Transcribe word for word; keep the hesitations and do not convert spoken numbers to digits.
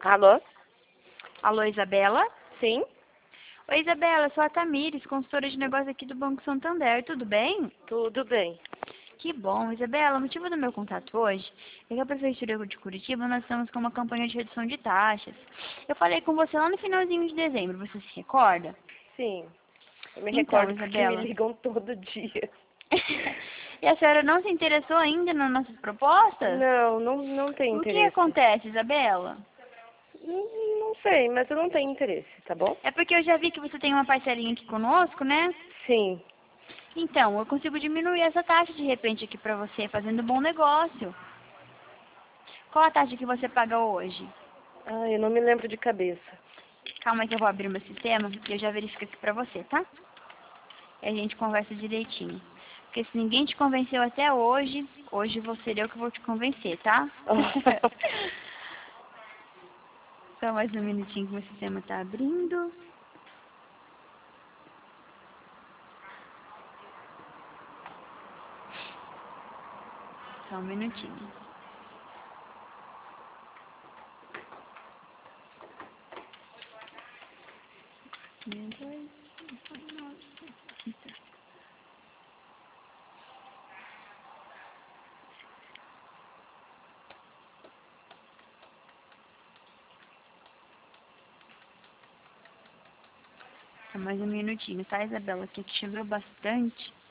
Alô? Alô, Isabela? Sim? Oi, Isabela, eu sou a Tamires, consultora de negócio aqui do Banco Santander, tudo bem? Tudo bem. Que bom, Isabela, o motivo do meu contato hoje é que a Prefeitura de Curitiba nós estamos com uma campanha de redução de taxas. Eu falei com você lá no finalzinho de dezembro, você se recorda? Sim. Eu me Então, recordo porque me Isabela. ligam todo dia. E a senhora não se interessou ainda nas nossas propostas? Não, não, não tem O que interesse. acontece, Isabela? Não, não sei, mas eu não tenho interesse, tá bom? É porque eu já vi que você tem uma parcelinha aqui conosco, né? Sim. Então, eu consigo diminuir essa taxa de repente aqui pra você, fazendo bom negócio. Qual a taxa que você paga hoje? Ah, eu não me lembro de cabeça. Calma aí que eu vou abrir meu sistema e eu já verifico aqui pra você, tá? E a gente conversa direitinho. Porque se ninguém te convenceu até hoje, hoje vou ser eu que vou te convencer, tá? Só mais um minutinho que meu sistema tá abrindo. Só um minutinho. Um, dois, só mais um minutinho, tá, Isabela? Aqui que choveu bastante.